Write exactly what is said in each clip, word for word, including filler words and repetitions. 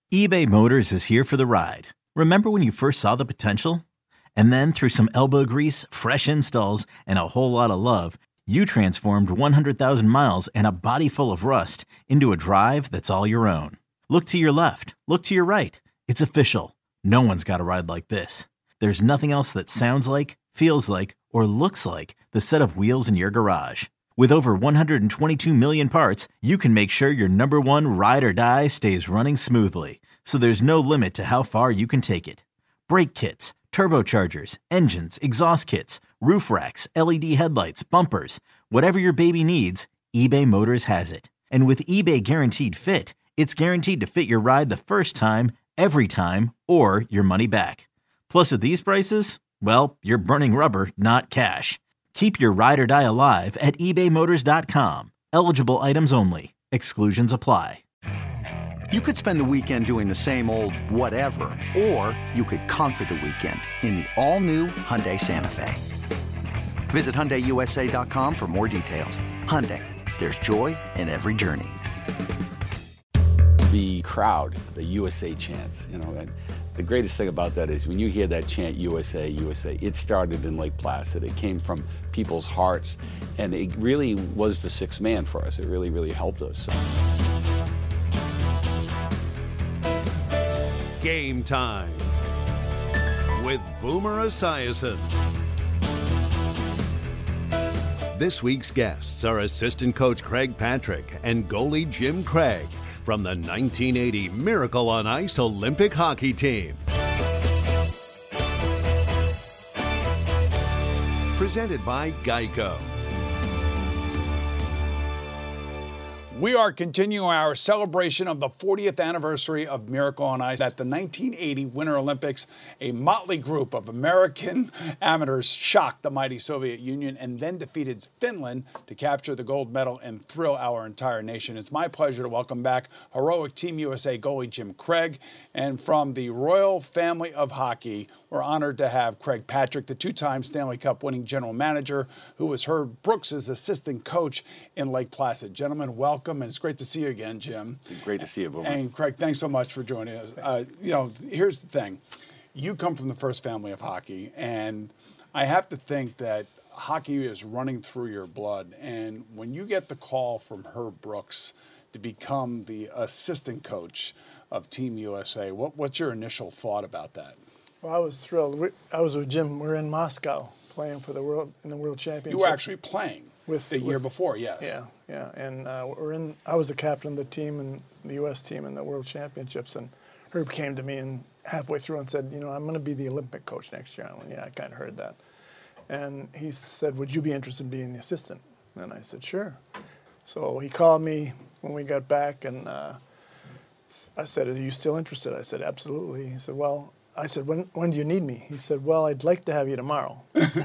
eBay Motors is here for the ride. Remember when you first saw the potential? And then through some elbow grease, fresh installs, and a whole lot of love, you transformed one hundred thousand miles and a body full of rust into a drive that's all your own. Look to your left. Look to your right. It's official. No one's got a ride like this. There's nothing else that sounds like, feels like, or looks like the set of wheels in your garage. With over one hundred twenty-two million parts, you can make sure your number one ride or die stays running smoothly. So there's no limit to how far you can take it. Brake kits, turbochargers, engines, exhaust kits, roof racks, L E D headlights, bumpers, whatever your baby needs, eBay Motors has it. And with eBay Guaranteed Fit, it's guaranteed to fit your ride the first time, every time, or your money back. Plus at these prices, well, you're burning rubber, not cash. Keep your ride or die alive at ebay motors dot com. Eligible items only. Exclusions apply. You could spend the weekend doing the same old whatever, or you could conquer the weekend in the all-new Hyundai Santa Fe. Visit Hyundai U S A dot com for more details. Hyundai, there's joy in every journey. The crowd, the U S A chants, you know, and the greatest thing about that is when you hear that chant, U S A, U S A, it started in Lake Placid. It came from people's hearts, and it really was the sixth man for us. It really, really helped us. Game time with Boomer Esiason. This week's guests are assistant coach Craig Patrick and goalie Jim Craig from the nineteen eighty Miracle on Ice Olympic hockey team. Presented by Geico. We are continuing our celebration of the fortieth anniversary of Miracle on Ice at the nineteen eighty Winter Olympics. A motley group of American amateurs shocked the mighty Soviet Union and then defeated Finland to capture the gold medal and thrill our entire nation. It's my pleasure to welcome back heroic Team U S A goalie Jim Craig. And from the royal family of hockey, we're honored to have Craig Patrick, the two-time Stanley Cup winning general manager, who was Herb Brooks' assistant coach in Lake Placid. Gentlemen, welcome, and it's great to see you again, Jim. Great to see you, Boomer. And Craig, thanks so much for joining us. Uh, you know, here's the thing. You come from the first family of hockey, and I have to think that hockey is running through your blood. And when you get the call from Herb Brooks to become the assistant coach of Team U S A, what, what's your initial thought about that? Well, I was thrilled. We, I was with Jim. We're in Moscow playing for the world in the World Championship. You were actually playing with the with, year before, yes. Yeah, yeah. And uh, we're in. I was the captain of the team and the U S team in the World Championships. And Herb came to me and halfway through and said, "You know, I'm going to be the Olympic coach next year." I went, "Yeah, I kind of heard that." And he said, "Would you be interested in being the assistant?" And I said, "Sure." So he called me when we got back, and uh, I said, "Are you still interested?" I said, "Absolutely." He said, "Well." I said, when, when do you need me? He said, "Well, I'd like to have you tomorrow."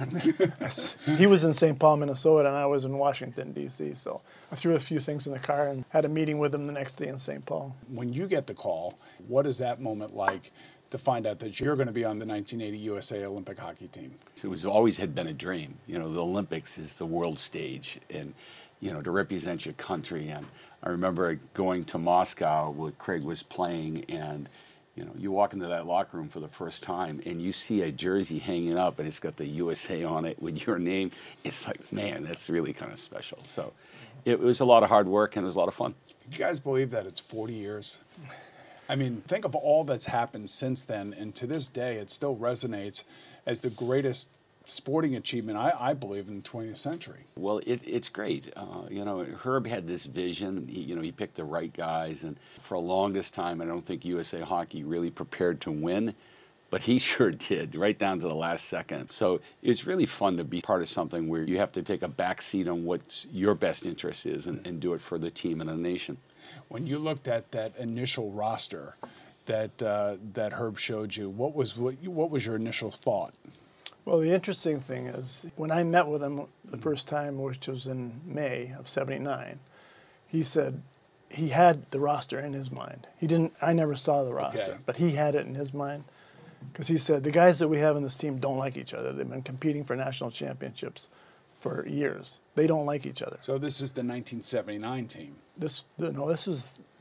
He was in Saint Paul, Minnesota, and I was in Washington, D C So I threw a few things in the car and had a meeting with him the next day in Saint Paul. When you get the call, what is that moment like to find out that you're going to be on the nineteen eighty U S A Olympic hockey team? It was always had been a dream. You know, the Olympics is the world stage, and, you know, to represent your country. And I remember going to Moscow where Craig was playing, and you know, you walk into that locker room for the first time and you see a jersey hanging up and it's got the U S A on it with your name. It's like, man, that's really kind of special. So it was a lot of hard work and it was a lot of fun. Do you guys believe that it's forty years? I mean, think of all that's happened since then, and to this day it still resonates as the greatest sporting achievement, I, I believe, in the twentieth century. Well, it, it's great. Uh, you know, Herb had this vision. He, you know, he picked the right guys, and for the longest time, I don't think U S A Hockey really prepared to win, but he sure did, right down to the last second. So it's really fun to be part of something where you have to take a back seat on what your best interest is and, and do it for the team and the nation. When you looked at that initial roster that uh, that Herb showed you, what was what, what was your initial thought? Well, the interesting thing is, when I met with him the first time, which was in May of seventy-nine, he said he had the roster in his mind. He didn't, I never saw the roster, okay. but he had it in his mind. Because he said, the guys that we have in this team don't like each other. They've been competing for national championships for years. They don't like each other. So this is the nineteen seventy-nine team. This, no, this was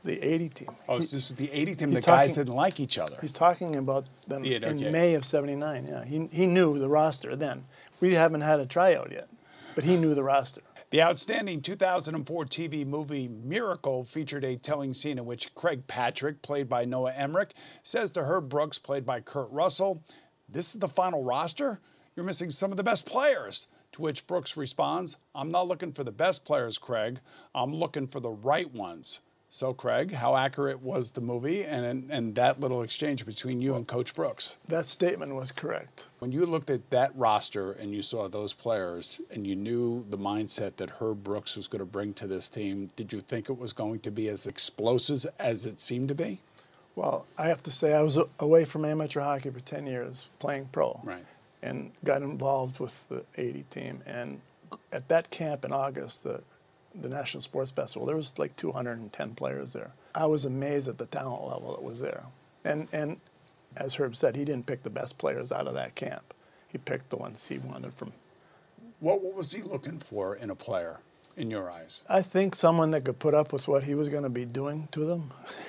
the eighty team. Oh, he, so this is the eighty team. he's The guys talking- didn't like each other. He's talking about them Yeah, in okay. May of seventy-nine. Yeah, he he knew the roster then. We haven't had a tryout yet, but he knew the roster. The outstanding two thousand four T V movie Miracle featured a telling scene in which Craig Patrick, played by Noah Emmerich, says to Herb Brooks, played by Kurt Russell, "This is the final roster? You're missing some of the best players." To which Brooks responds, "I'm not looking for the best players, Craig. I'm looking for the right ones." So, Craig, how accurate was the movie and, and that little exchange between you and Coach Brooks? That statement was correct. When you looked at that roster and you saw those players and you knew the mindset that Herb Brooks was going to bring to this team, did you think it was going to be as explosive as it seemed to be? Well, I have to say I was away from amateur hockey for ten years playing pro. Right. And got involved with the eighty team. And at that camp in August, the, the National Sports Festival, there was like two hundred ten players there. I was amazed at the talent level that was there. And, and as Herb said, he didn't pick the best players out of that camp. He picked the ones he wanted from. What, what was he looking for in a player, in your eyes? I think someone that could put up with what he was going to be doing to them.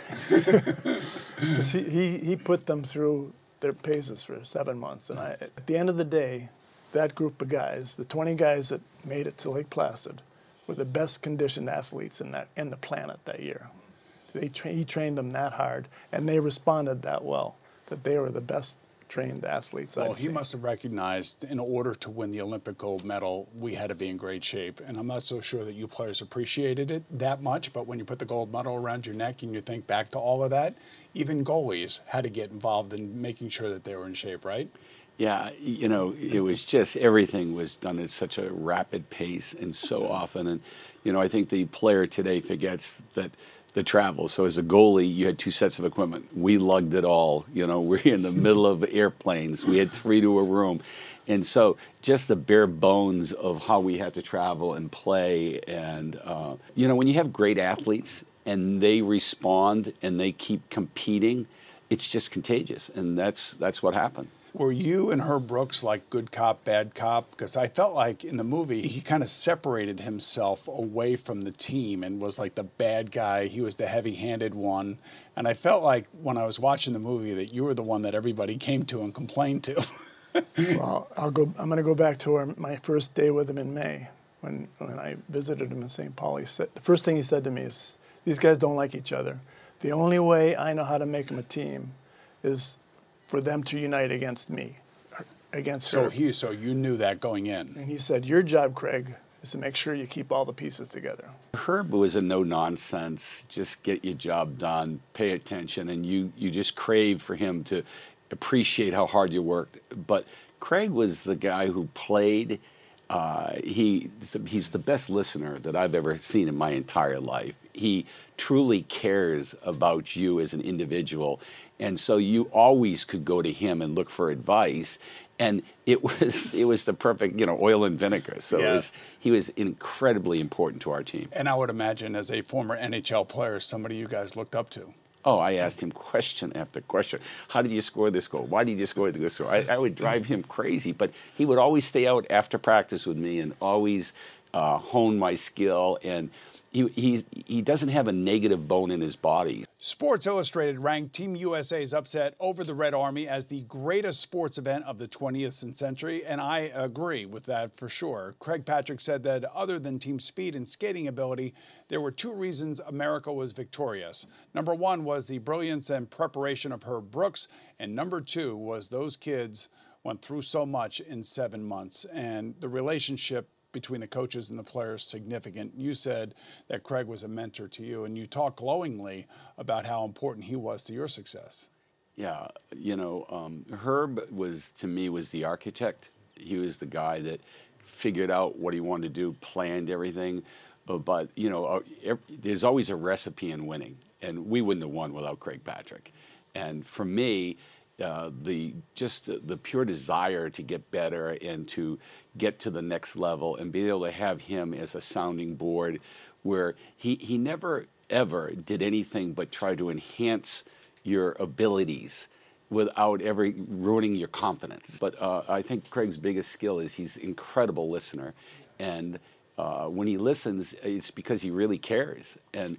'Cause he, he, he put them through their paces for seven months. And I, at the end of the day, that group of guys, the twenty guys that made it to Lake Placid, were the best conditioned athletes in that in the planet that year. They tra- he trained them that hard, and they responded that well, that they were the best trained athletes Well, I'd he seen. must have recognized in order to win the Olympic gold medal, we had to be in great shape. And I'm not so sure that you players appreciated it that much, but when you put the gold medal around your neck and you think back to all of that, even goalies had to get involved in making sure that they were in shape, right? Yeah, you know, it was just everything was done at such a rapid pace and so often. And, you know, I think the player today forgets that the travel. So as a goalie, you had two sets of equipment. We lugged it all. You know, we're in the middle of airplanes. We had three to a room. And so just the bare bones of how we had to travel and play. And, uh, you know, when you have great athletes and they respond and they keep competing, it's just contagious. And that's that's what happened. Were you and Herb Brooks like good cop, bad cop? Because I felt like in the movie, he kind of separated himself away from the team and was like the bad guy. He was the heavy-handed one. And I felt like when I was watching the movie that you were the one that everybody came to and complained to. Well, I'll go. I'm going to go back to our, my first day with him in May, when when I visited him in Saint Paul. He said the first thing he said to me is, "These guys don't like each other. The only way I know how to make them a team is for them to unite against me, against So her." he, so you knew that going in. And he said, "Your job, Craig, is to make sure you keep all the pieces together." Herb was a no-nonsense, just get your job done, pay attention, and you, you just crave for him to appreciate how hard you worked. But Craig was the guy who played. Uh, he he's the best listener that I've ever seen in my entire life. He truly cares about you as an individual, and so you always could go to him and look for advice. And it was it was the perfect, you know, oil and vinegar. So Yeah. it was, he was incredibly important to our team. And I would imagine as a former N H L player, somebody you guys looked up to. Oh, I asked him question after question. How did you score this goal? Why did you score this goal? I, I would drive him crazy, but he would always stay out after practice with me and always uh, hone my skill. And he, he, he doesn't have a negative bone in his body. Sports Illustrated ranked Team U S A's upset over the Red Army as the greatest sports event of the twentieth century, and I agree with that for sure. Craig Patrick said that other than team speed and skating ability, there were two reasons America was victorious. Number one was the brilliance and preparation of Herb Brooks, and number two was those kids went through so much in seven months, and the relationship between the coaches and the players significant. You said that Craig was a mentor to you, and you talked glowingly about how important he was to your success. Yeah, you know, um, Herb was, to me, was the architect. He was the guy that figured out what he wanted to do, planned everything. Uh, but, you know, uh, every, there's always a recipe in winning, and we wouldn't have won without Craig Patrick. And for me, uh, the just the, the pure desire to get better and to get to the next level and be able to have him as a sounding board where he, he never, ever did anything but try to enhance your abilities without ever ruining your confidence. But uh, I think Craig's biggest skill is he's an incredible listener. And uh, when he listens, it's because he really cares. And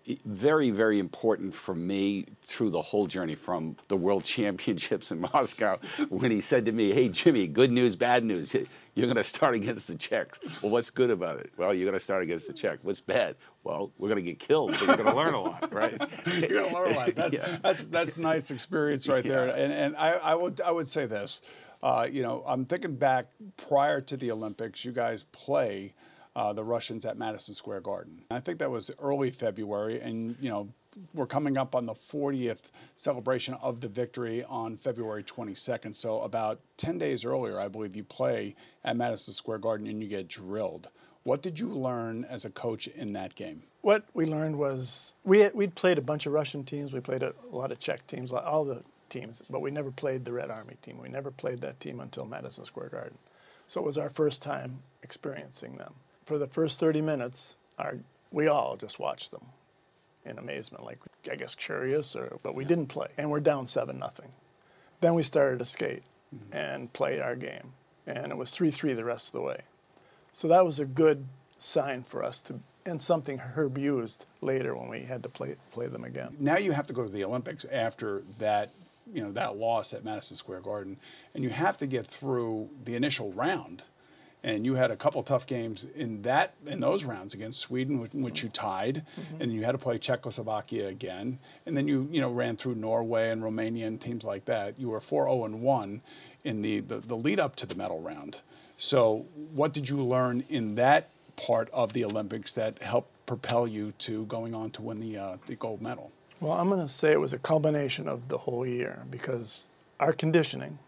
very, very important for me through the whole journey from the World Championships in Moscow when he said to me, hey, Jimmy, good news, bad news. You're going to start against the Czechs. Well, what's good about it? Well, you're going to start against the Czechs. What's bad? Well, we're going to get killed, but you're going to learn a lot, right? You're going to learn a lot. That's, yeah. that's, that's a nice experience right there. Yeah. And, and I, I, would, I would say this. Uh, you know, I'm thinking back prior to the Olympics, you guys play Uh, the Russians at Madison Square Garden. I think that was early February, and you know we're coming up on the fortieth celebration of the victory on February twenty-second. So about ten days earlier, I believe you play at Madison Square Garden and you get drilled. What did you learn as a coach in that game? What we learned was we had, we'd played a bunch of Russian teams. We played a, a lot of Czech teams, all the teams, but we never played the Red Army team. We never played that team until Madison Square Garden. So it was our first time experiencing them. For the first thirty minutes, our, we all just watched them in amazement, like, I guess, curious, or, but we didn't play. And we're down seven nothing. Then we started to skate mm-hmm. and play our game. And it was three three the rest of the way. So that was a good sign for us, to, and something Herb used later when we had to play play them again. Now you have to go to the Olympics after that, you know, that loss at Madison Square Garden, and you have to get through the initial round. And you had a couple tough games in that in those rounds against Sweden, which you tied, mm-hmm. and you had to play Czechoslovakia again, and then you you know ran through Norway and Romania and teams like that. You were four oh and one in the, the the lead up to the medal round. So what did you learn in that part of the Olympics that helped propel you to going on to win the uh, the gold medal? Well, I'm going to say it was a combination of the whole year, because our conditioning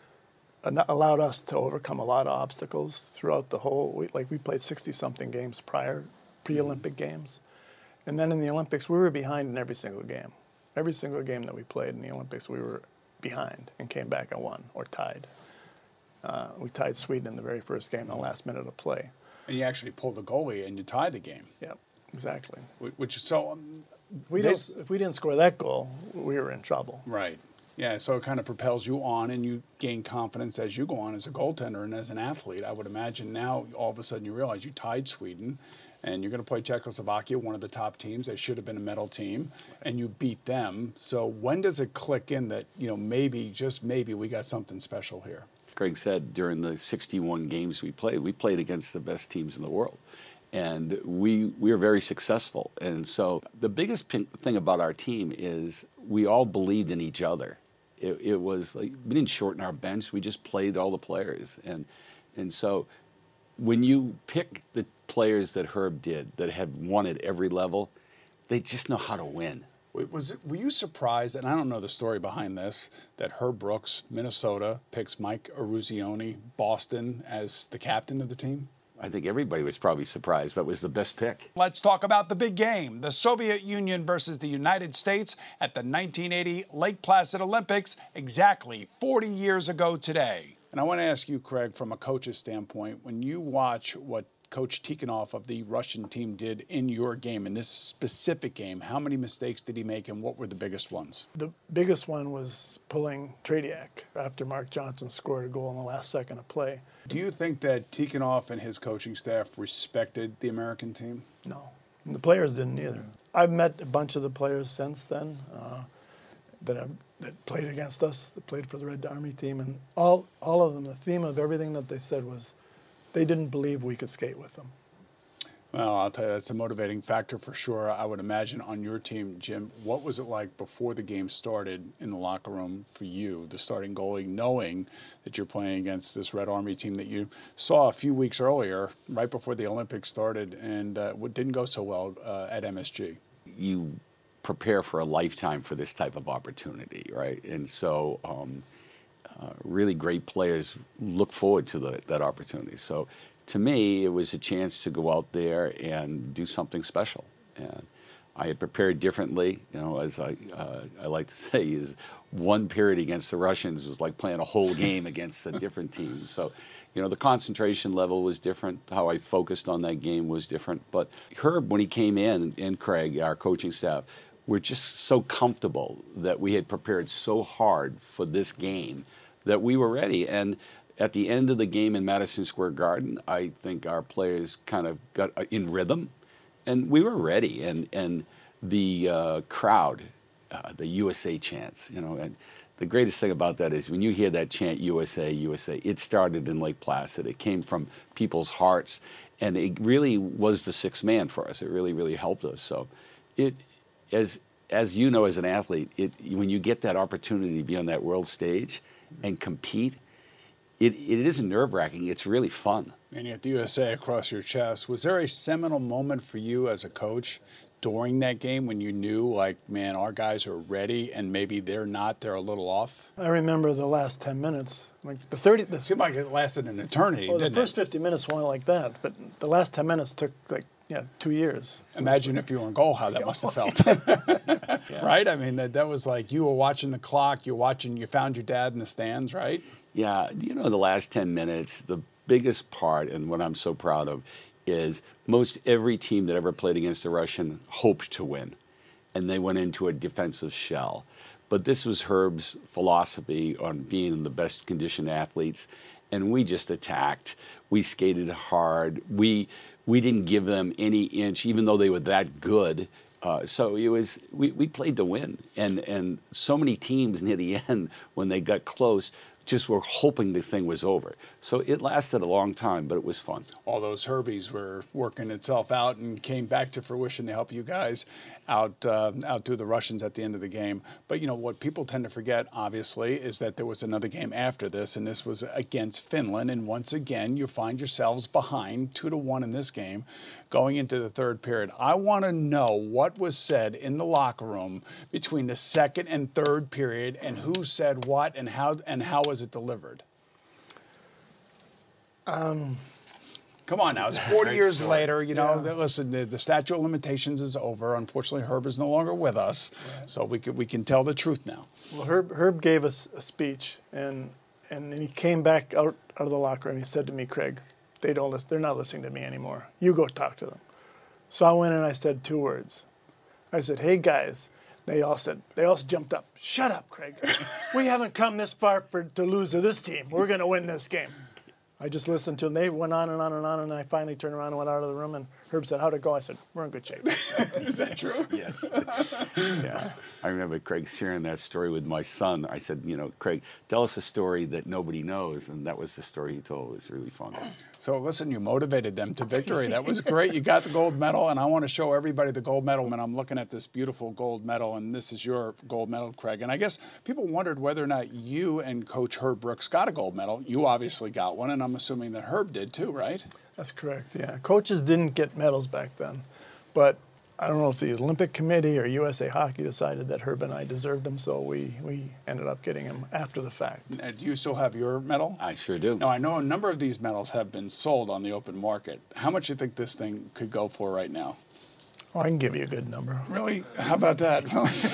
allowed us to overcome a lot of obstacles throughout the whole, we, like we played sixty-something games prior, pre-Olympic games. And then in the Olympics, we were behind in every single game. Every single game that we played in the Olympics, we were behind and came back and won or tied. Uh, we tied Sweden in the very first game, the last minute of play. And you actually pulled the goalie and you tied the game. Yep, exactly. Which, so... Um, we this, if we didn't score that goal, we were in trouble. Right. Yeah, so it kind of propels you on, and you gain confidence as you go on as a goaltender and as an athlete. I would imagine now all of a sudden you realize you tied Sweden, and you're going to play Czechoslovakia, one of the top teams. They should have been a medal team, and you beat them. So when does it click in that, you know, maybe, just maybe, we got something special here? Greg said during the sixty-one games we played, we played against the best teams in the world. And we we were very successful. And so the biggest thing about our team is we all believed in each other. It, it was like, we didn't shorten our bench. We just played all the players. And and so when you pick the players that Herb did that have won at every level, they just know how to win. Was it, were you surprised, and I don't know the story behind this, that Herb Brooks, Minnesota, picks Mike Eruzione, Boston, as the captain of the team? I think everybody was probably surprised, but it was the best pick. Let's talk about the big game, the Soviet Union versus the United States at the nineteen eighty Lake Placid Olympics, exactly forty years ago today. And I want to ask you, Craig, from a coach's standpoint, when you watch what Coach Tikhonov of the Russian team did in your game, in this specific game, how many mistakes did he make, and what were the biggest ones? The biggest one was pulling Tretiak after Mark Johnson scored a goal in the last second of play. Do you think that Tikhonov and his coaching staff respected the American team? No, and the players didn't either. I've met a bunch of the players since then uh, that have, that played against us, that played for the Red Army team, and all all of them, the theme of everything that they said was they didn't believe we could skate with them. Well, I'll tell you, that's a motivating factor for sure. I would imagine on your team, Jim, what was it like before the game started in the locker room for you, the starting goalie, knowing that you're playing against this Red Army team that you saw a few weeks earlier, right before the Olympics started, and uh, didn't go so well uh, at M S G? You prepare for a lifetime for this type of opportunity, right? And so um, uh, really great players look forward to the, that opportunity. So to me, it was a chance to go out there and do something special. And I had prepared differently, you know, as I uh, I like to say, is one period against the Russians was like playing a whole game against a different team. So, you know, the concentration level was different. How I focused on that game was different. But Herb, when he came in, and Craig, our coaching staff, were just so comfortable that we had prepared so hard for this game that we were ready. And at the end of the game in Madison Square Garden, I think our players kind of got in rhythm, and we were ready. And and the uh, crowd, uh, the U S A chants, you know, and the greatest thing about that is when you hear that chant U S A, U S A, it started in Lake Placid. It came from people's hearts, and it really was the sixth man for us. It really, really helped us. So it, as as you know, as an athlete, it when you get that opportunity to be on that world stage and compete, it, it isn't nerve-wracking. It's really fun. And you have the U S A across your chest. Was there a seminal moment for you as a coach during that game when you knew, like, man, our guys are ready and maybe they're not, they're a little off? I remember the last ten minutes. Like the thirty. The, It seemed like it lasted an eternity, well, the didn't first it? fifty minutes went like that, but the last ten minutes took like yeah two years. Imagine if you were in goal, how that must have felt. Right? I mean, that, that was like you were watching the clock, you're watching, you found your dad in the stands, right? Yeah, you know, the last ten minutes, the biggest part, and what I'm so proud of, is most every team that ever played against the Russian hoped to win, and they went into a defensive shell. But this was Herb's philosophy on being the best conditioned athletes, and we just attacked. We skated hard. We we didn't give them any inch, even though they were that good. Uh, so it was we, we played to win, and and so many teams near the end when they got close just were hoping the thing was over. So it lasted a long time, but it was fun. All those Herbies were working itself out and came back to fruition to help you guys out uh, outdo the Russians at the end of the game. But, you know, what people tend to forget, obviously, is that there was another game after this, and this was against Finland. And once again, you find yourselves behind two to one in this game going into the third period. I want to know what was said in the locker room between the second and third period, and who said what, and how and how was it delivered? Um, Come on now, it's forty Great years story. later, you know, Yeah. that- listen, the, the statute of limitations is over. Unfortunately, Herb is no longer with us, so we can, we can tell the truth now. Well, Herb, Herb gave us a speech, and and then he came back out, out of the locker room. He said to me, Craig, they don't listen, they're not listening to me anymore. You go talk to them. So I went and I said two words. I said, hey, guys. They all said, they all jumped up. Shut up, Craig. We haven't come this far for, to lose to this team. We're going to win this game. I just listened to them. They went on and on and on, and I finally turned around and went out of the room, and Herb said, how'd it go? I said, we're in good shape. Is that true? Yes. Yeah. I remember Craig sharing that story with my son. I said, you know, Craig, tell us a story that nobody knows. And that was the story he told. It was really fun. So listen, you motivated them to victory. That was great. You got the gold medal, and I want to show everybody the gold medal. And I'm looking at this beautiful gold medal, and this is your gold medal, Craig. And I guess people wondered whether or not you and Coach Herb Brooks got a gold medal. You obviously got one, and I'm assuming that Herb did too, right? That's correct, yeah. Coaches didn't get medals back then, but I don't know if the Olympic Committee or U S A Hockey decided that Herb and I deserved them, so we, we ended up getting them after the fact. Uh, do you still have your medal? I sure do. Now, I know a number of these medals have been sold on the open market. How much do you think this thing could go for right now? Oh, I can give you a good number. Really? How about that?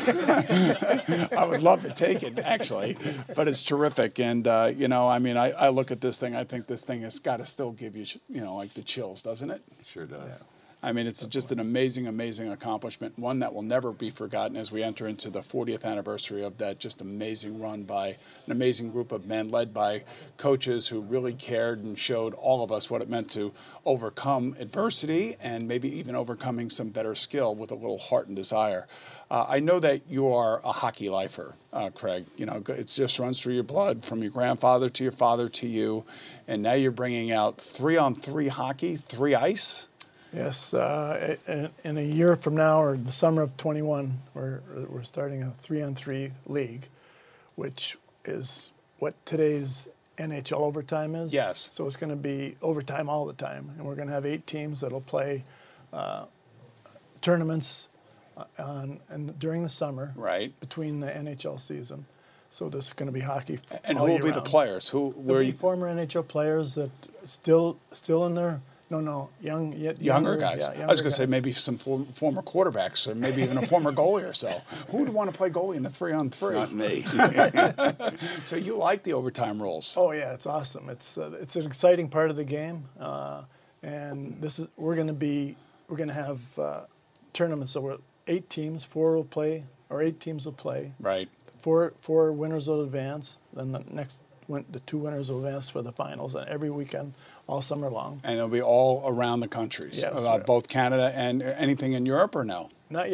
I would love to take it, actually, but it's terrific. And, uh, you know, I mean, I, I look at this thing, I think this thing has got to still give you, you know, like the chills, doesn't it? It sure does. I mean, it's just an amazing, amazing accomplishment, one that will never be forgotten as we enter into the fortieth anniversary of that just amazing run by an amazing group of men led by coaches who really cared and showed all of us what it meant to overcome adversity and maybe even overcoming some better skill with a little heart and desire. Uh, I know that you are a hockey lifer, uh, Craig. You know, it just runs through your blood from your grandfather to your father to you, and now you're bringing out three-on-three hockey, three ice. Yes, uh, in, in a year from now, or the summer of twenty-one, we're, we're starting a three-on-three league, which is what today's N H L overtime is. Yes. So it's going to be overtime all the time, and we're going to have eight teams that'll play uh, tournaments on, and during the summer, Right. between the N H L season. So this is going to be hockey. And all who will year be the round. players? Who There'll were be you? former N H L players that still still in their no no young yet Younger, younger guys. Yeah, I was younger going to say guys. maybe some for, former quarterbacks or maybe even a former goalie or so. Who would want to play goalie in a three-on-three? Not me. So you like the overtime rules? Oh yeah, it's awesome. It's uh, it's an exciting part of the game, uh, and this is we're going to be we're going to have uh, tournaments. So we're eight teams, four will play, or eight teams will play. Right. Four four winners will advance. Then the next win, the two winners will advance for the finals, and every weekend, all summer long. And they'll be all around the countries, Yes, uh, right. both Canada and anything in Europe or no? Not yet.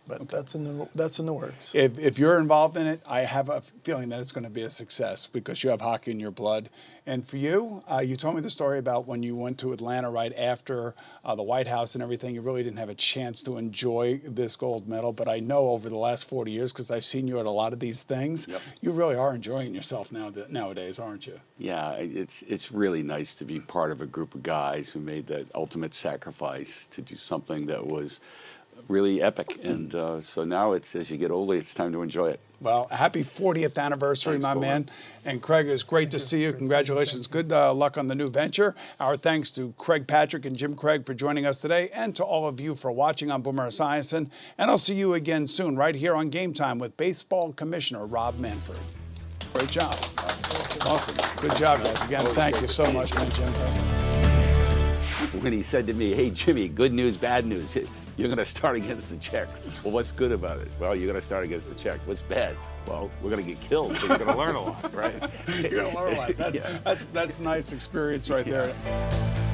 but Okay. that's in the that's in the works. If, if you're involved in it, I have a feeling that it's going to be a success because you have hockey in your blood. And for you, uh, you told me the story about when you went to Atlanta right after uh, the White House and everything. You really didn't have a chance to enjoy this gold medal. But I know over the last forty years, because I've seen you at a lot of these things, Yep. you really are enjoying yourself now nowadays, aren't you? Yeah, it's it's really nice to be part of a group of guys who made that ultimate sacrifice to do something that was really epic. And uh, so now it's, as you get older, it's time to enjoy it. Well, happy fortieth anniversary, Thanks, my Bowen. man. And Craig, it's great to see you. Congratulations. Good uh, luck on the new venture. Our thanks to Craig Patrick and Jim Craig for joining us today, and to all of you for watching on Boomer Esiason. And I'll see you again soon right here on Game Time with Baseball Commissioner Rob Manfred. Great job. Awesome. Good job, guys. Again, thank you so much, man, Jim. When he said to me, hey, Jimmy, good news, bad news, you're going to start against the Czechs. Well, what's good about it? Well, you're going to start against the Czechs. What's bad? Well, we're going to get killed, but you're going to learn a lot, right? You're going to learn a lot. That's, Yeah. that's, that's a nice experience right there.